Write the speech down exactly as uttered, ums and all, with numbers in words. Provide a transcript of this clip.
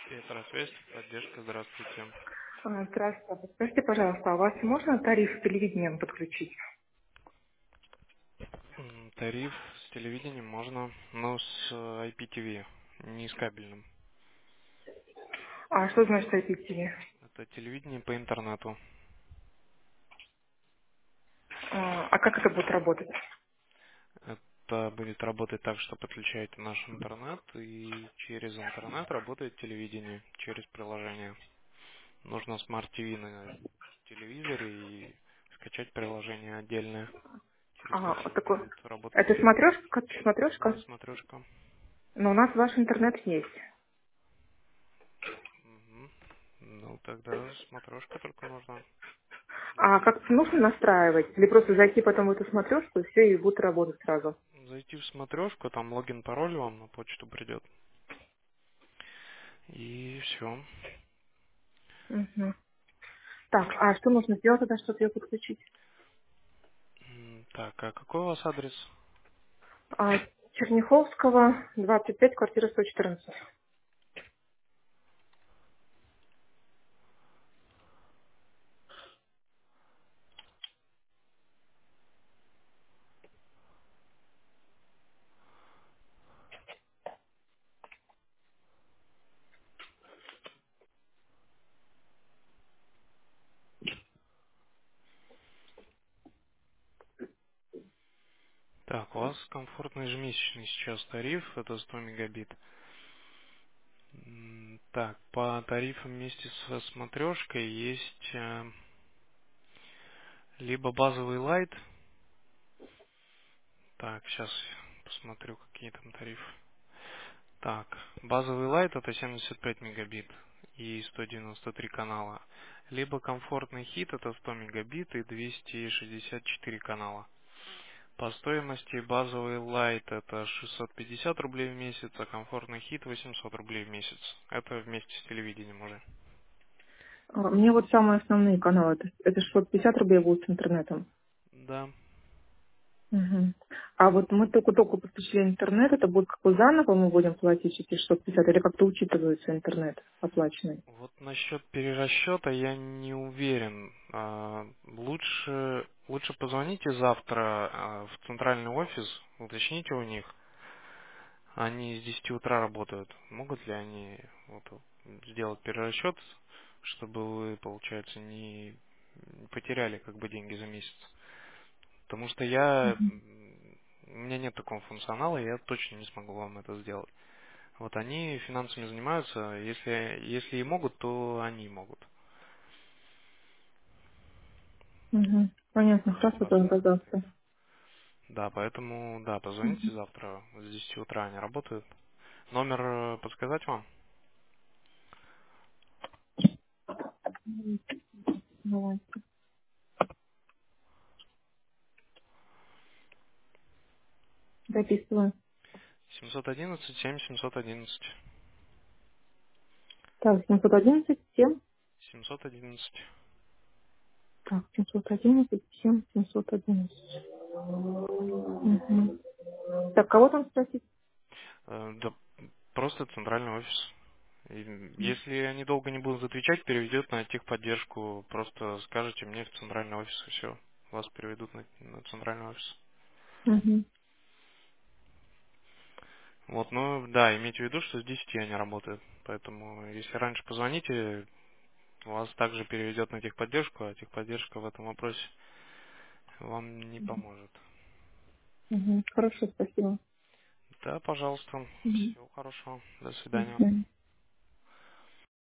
Петросвязь, поддержка, здравствуйте. А, Здравствуйте. Подскажите, пожалуйста, а у вас можно тариф телевидения подключить? М, Тариф с телевидением можно, но с э, ай пи ти ви, не с кабельным. А что значит ай пи ти ви? Это телевидение по интернету. А, а как это будет работать? Это будет работать так, что подключаете наш интернет, и через интернет работает телевидение, через приложение. Нужно смарт ти ви на телевизоре и скачать приложение отдельное, через А, вот которое такой. будет работать Это телевидение. смотрешка? Да, Смотрешка? смотрешка. Но у нас ваш интернет есть. Мгм. Ну, тогда смотрешка только нужна. А как нужно настраивать? Или просто зайти потом в эту смотрешку и все, и будет работать сразу? Зайти в смотрешку, там логин, пароль вам на почту придет. И все. Мгм. Так, а что нужно сделать тогда, чтобы ее подключить? Так, а какой у вас адрес? А, Черняховского, двадцать пять, квартира сто четырнадцать. Так, у вас комфортный ежемесячный сейчас тариф, это сто мегабит. М, Так, по тарифам вместе с смотрешкой есть э, либо базовый лайт. Так, сейчас посмотрю, какие там тарифы. Так, базовый лайт это семьдесят пять мегабит и сто девяносто три канала. Либо комфортный хит это сто мегабит и двести шестьдесят четыре канала. По стоимости базовый лайт это шестьсот пятьдесят рублей в месяц, а комфортный хит восемьсот рублей в месяц. Это вместе с телевидением уже. А, мне вот самые основные каналы, это, это шестьсот пятьдесят рублей будет с интернетом. Да. Мгм. А вот мы только-только подключили интернет, это будет как бы заново мы будем платить эти шестьсот пятьдесят или как-то учитывается интернет оплаченный? Вот насчет перерасчета я не уверен. А, Лучше, лучше позвоните завтра а, в центральный офис, уточните у них. Они с десяти утра работают. Могут ли они вот, сделать перерасчет, чтобы вы, получается, не потеряли как бы деньги за месяц? Потому что я, Мгм. м, у меня нет такого функционала, я точно не смогу вам это сделать. Вот они финансами занимаются, если, если и могут, то они могут. Мгм. Понятно, Вот, хорошо, поэтому, тоже догадался. да, поэтому, да, позвоните Мгм. завтра, с десяти утра они работают. Номер э, подсказать вам? Давай, записываю. семьсот одиннадцать семь семьсот одиннадцать. Так, семьсот одиннадцать, семь. семьсот одиннадцать. Так, семьсот одиннадцать, семь, семьсот одиннадцать. Мгм. Так, кого там спросить? Э, Да, просто центральный офис. И если они долго не будут отвечать, переведет на техподдержку. Просто скажите мне в центральный офис, и все. Вас переведут на, на центральный офис. Мгм. Вот, ну да, имейте в виду, что с десяти они работают. Поэтому, если раньше позвоните, вас также переведет на техподдержку, а техподдержка в этом вопросе вам не поможет. Мгм. Хорошо, спасибо. Да, пожалуйста. Мгм. Всего хорошего. До До свидания. свидания.